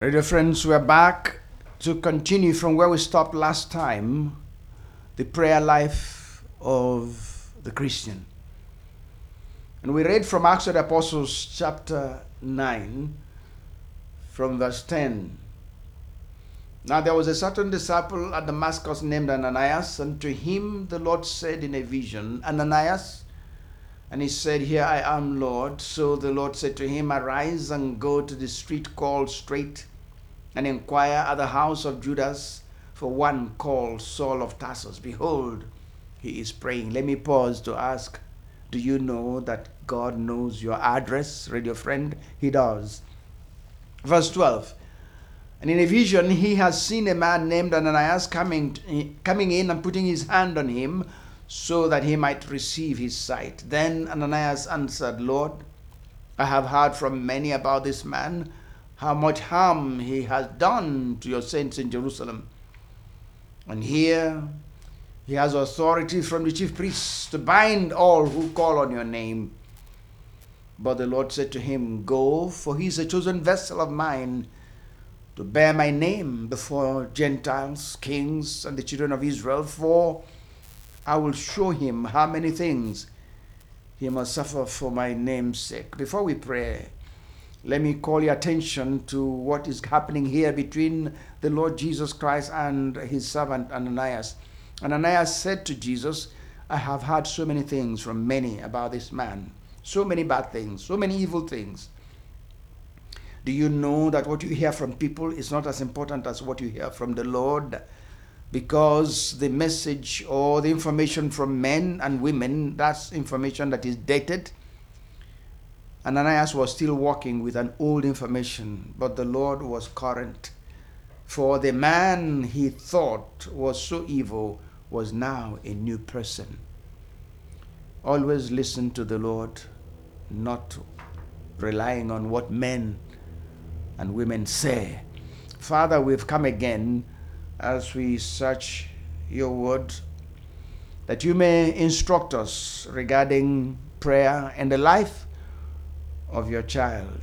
Dear friends, we're back to continue from where we stopped last time, the prayer life of the Christian. And we read from Acts of the Apostles chapter 9 from verse 10. Now there was a certain disciple at Damascus named Ananias, and to him the Lord said in a vision, Ananias. And he said, Here I am, Lord. So the Lord said to him, Arise and go to the street called Straight, and inquire at the house of Judas for one called Saul of Tarsus. Behold, he is praying. Let me pause to ask, do you know that God knows your address, radio friend? He does. Verse 12. And in a vision he has seen a man named Ananias coming in and putting his hand on him so that he might receive his sight. Then Ananias answered, Lord, I have heard from many about this man, how much harm he has done to your saints in Jerusalem. And here he has authority from the chief priests to bind all who call on your name. But the Lord said to him, Go, for he is a chosen vessel of mine to bear my name before Gentiles, kings, and the children of Israel, for I will show him how many things he must suffer for my name's sake. Before we pray, let me call your attention to what is happening here between the Lord Jesus Christ and his servant Ananias. Ananias said to Jesus, I have heard so many things from many about this man, so many bad things, so many evil things. Do you know that what you hear from people is not as important as what you hear from the Lord? Because the message or the information from men and women, that's information that is dated. Ananias was still walking with an old information, but the Lord was current. For the man he thought was so evil was now a new person. Always listen to the Lord, not relying on what men and women say. Father, we've come again as we search your word, that you may instruct us regarding prayer and the life of your child.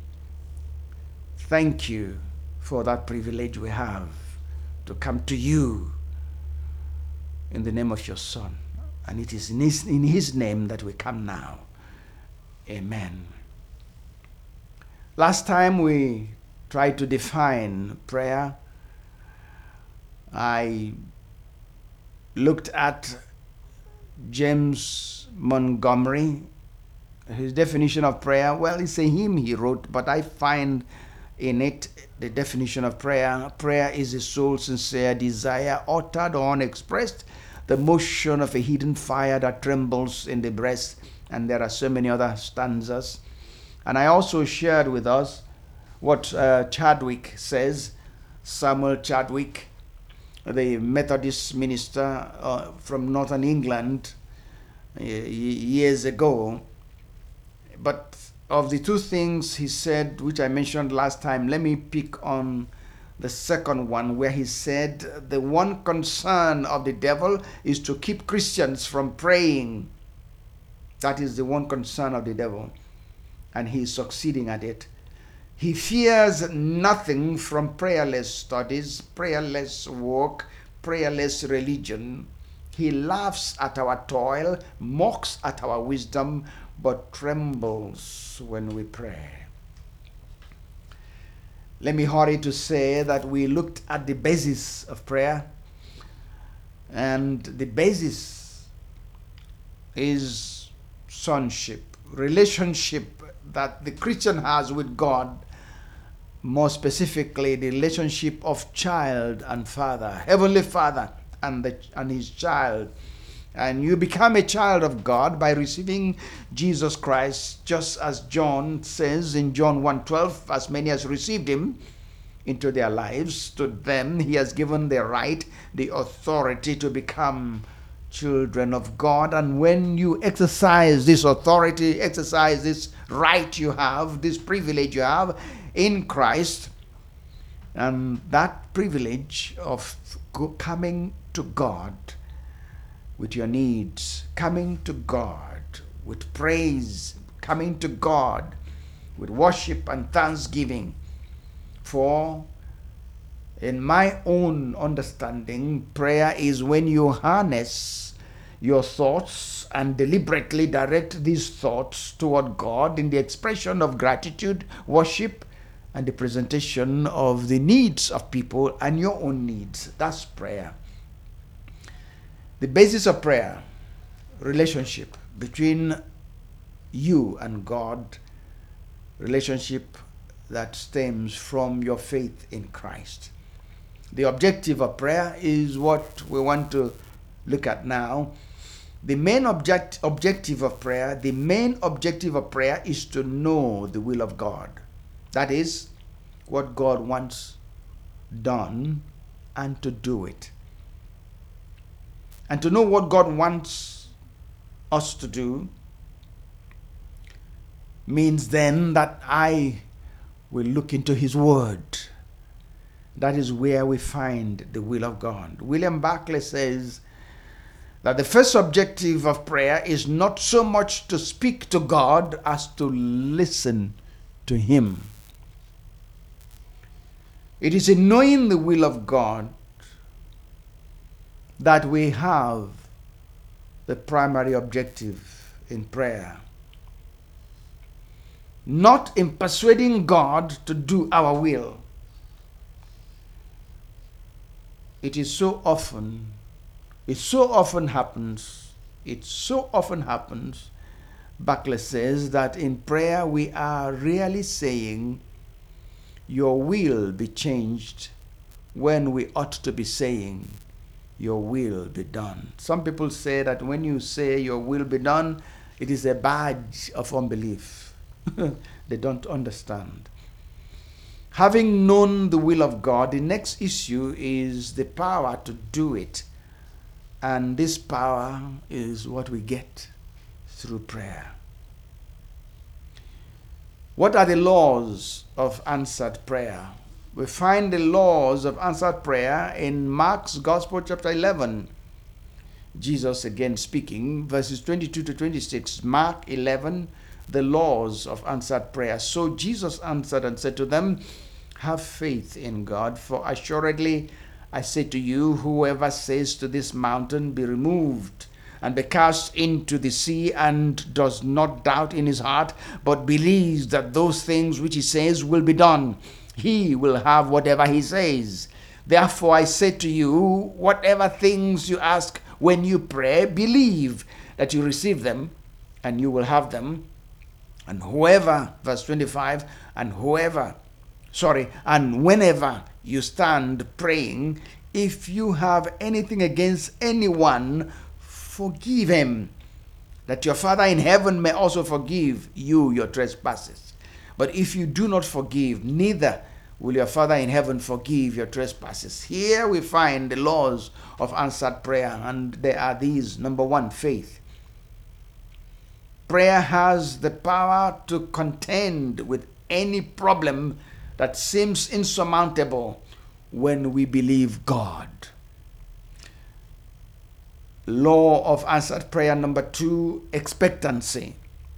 Thank you for that privilege we have to come to you in the name of your Son. And it is in his name that we come now. Amen. Last time we tried to define prayer. I looked at James Montgomery. His definition of prayer, well, it's a hymn he wrote, but I find in it the definition of prayer. Prayer is a soul's sincere desire, uttered or unexpressed, the motion of a hidden fire that trembles in the breast. And there are so many other stanzas. And I also shared with us what Chadwick says, Samuel Chadwick, the Methodist minister from Northern England years ago. But of the two things he said, which I mentioned last time, let me pick on the second one, where he said the one concern of the devil is to keep Christians from praying. That is the one concern of the devil, and he is succeeding at it. He fears nothing from prayerless studies, prayerless work, prayerless religion. He laughs at our toil, mocks at our wisdom, but trembles when we pray. Let me hurry to say that we looked at the basis of prayer, and the basis is sonship, relationship that the Christian has with God, more specifically the relationship of child and father, Heavenly Father and his child. And you become a child of God by receiving Jesus Christ, just as John says in John 1:12, as many as received him into their lives, to them he has given the right, the authority to become children of God. And when you exercise this authority, exercise this right you have, this privilege you have in Christ, and that privilege of coming to God with your needs, coming to God with praise, coming to God with worship and thanksgiving, For in my own understanding, prayer is when you harness your thoughts and deliberately direct these thoughts toward God in the expression of gratitude, worship, and the presentation of the needs of people and your own needs. That's prayer. The basis of prayer, relationship between you and God, relationship that stems from your faith in Christ. The objective of prayer is what we want to look at now. The main objective of prayer is to know the will of God. That is, what God wants done and to do it. And to know what God wants us to do means then that I will look into His Word. That is where we find the will of God. William Barclay says that the first objective of prayer is not so much to speak to God as to listen to Him. It is in knowing the will of God that we have the primary objective in prayer. Not in persuading God to do our will. It so often happens, Barclay says, that in prayer we are really saying, your will be changed, when we ought to be saying, your will be done. Some people say that when you say your will be done, it is a badge of unbelief. They don't understand. Having known the will of God, the next issue is the power to do it. And this power is what we get through prayer. What are the laws of answered prayer? We find the laws of answered prayer in Mark's Gospel, chapter 11. Jesus again speaking, verses 22 to 26. Mark 11, the laws of answered prayer. So Jesus answered and said to them, have faith in God, for assuredly I say to you, whoever says to this mountain, be removed and be cast into the sea, and does not doubt in his heart, but believes that those things which he says will be done, he will have whatever he says. Therefore I say to you, whatever things you ask when you pray, believe that you receive them, and you will have them. And whoever, verse 25, and whenever you stand praying, if you have anything against anyone, forgive him, that your Father in heaven may also forgive you your trespasses. But if you do not forgive, neither will your Father in heaven forgive your trespasses. Here we find the laws of answered prayer, and they are these. Number one, faith. Prayer has the power to contend with any problem that seems insurmountable when we believe God. Law of answered prayer number two, expectancy.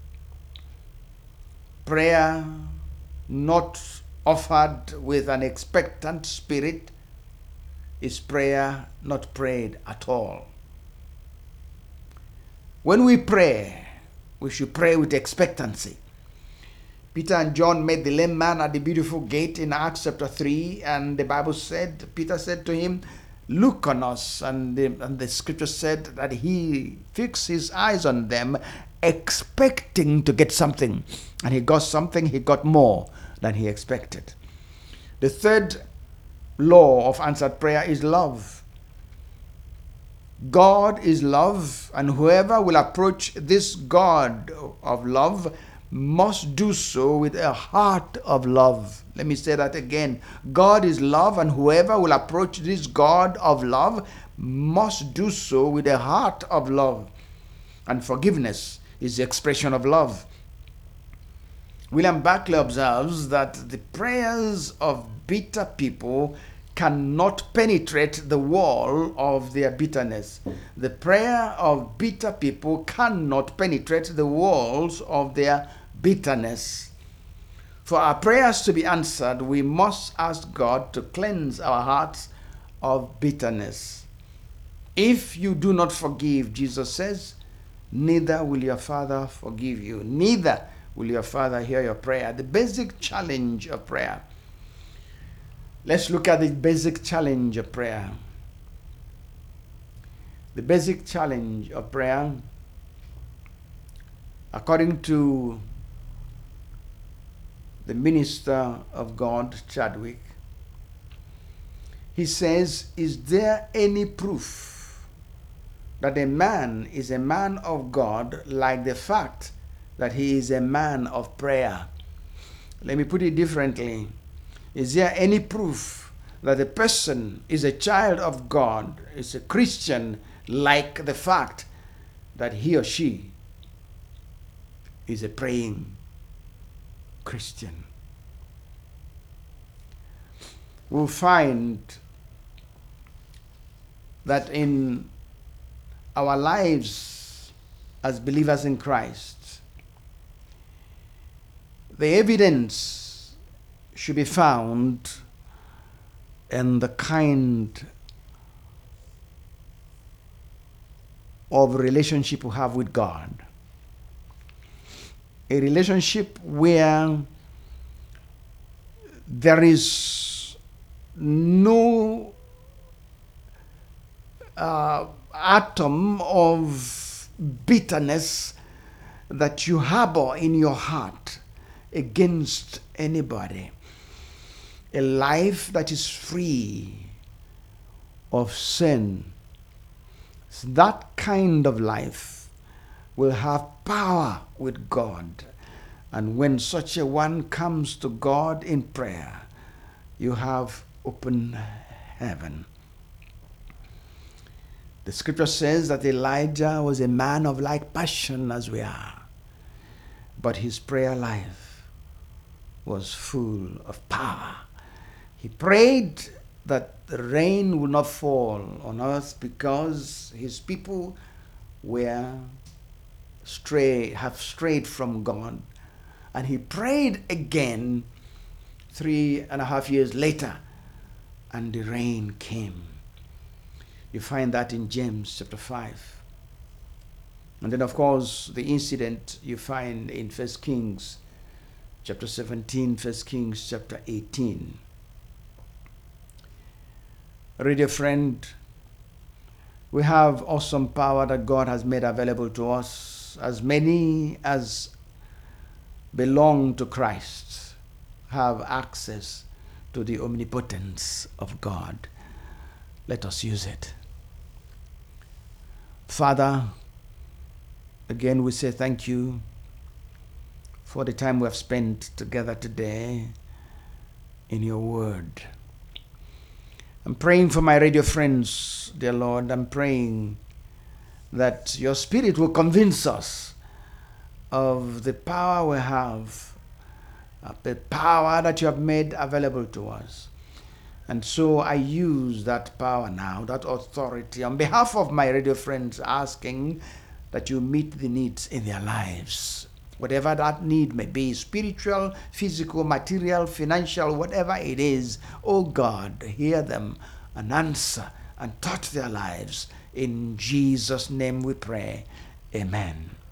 Prayer not offered with an expectant spirit is prayer not prayed at all. When we pray, we should pray with expectancy. Peter and John met the lame man at the beautiful gate in Acts chapter 3, and the Bible said, Peter said to him, look on us, and the scripture said that he fixed his eyes on them, expecting to get something. And he got something, he got more than he expected. The third law of answered prayer is love. God is love, and whoever will approach this God of love must do so with a heart of love. Let me say that again. God is love, and whoever will approach this God of love must do so with a heart of love. And forgiveness is the expression of love. William Barclay observes that the prayers of bitter people cannot penetrate the wall of their bitterness. The prayer of bitter people cannot penetrate the walls of their bitterness. For our prayers to be answered, we must ask God to cleanse our hearts of bitterness. If you do not forgive, Jesus says, neither will your Father forgive you. Neither will your Father hear your prayer. The basic challenge of prayer. Let's look at the basic challenge of prayer. The basic challenge of prayer, according to the minister of God, Chadwick, he says, is there any proof that a man is a man of God like the fact that he is a man of prayer? Let me put it differently. Is there any proof that a person is a child of God, is a Christian, like the fact that he or she is a praying Christian? We'll find that in our lives as believers in Christ, the evidence should be found in the kind of relationship we have with God. A relationship where there is no atom of bitterness that you harbor in your heart against anybody. A life that is free of sin. That kind of life will have power with God. And when such a one comes to God in prayer, you have open heaven. The scripture says that Elijah was a man of like passion as we are, but his prayer life was full of power. He prayed that the rain would not fall on earth because his people have strayed from God. And he prayed again 3.5 years later, and the rain came. You find that in James chapter 5. And then, of course, the incident you find in 1 Kings chapter 17, 1 Kings chapter 18. Radio friend, we have awesome power that God has made available to us. As many as belong to Christ have access to the omnipotence of God. Let us use it. Father, again we say thank you for the time we have spent together today in your word. I'm praying for my radio friends, dear Lord. I'm praying that your Spirit will convince us of the power we have, the power that you have made available to us. And so I use that power now, that authority, on behalf of my radio friends, asking that you meet the needs in their lives. Whatever that need may be, spiritual, physical, material, financial, whatever it is, oh God, hear them and answer and touch their lives. In Jesus' name we pray. Amen.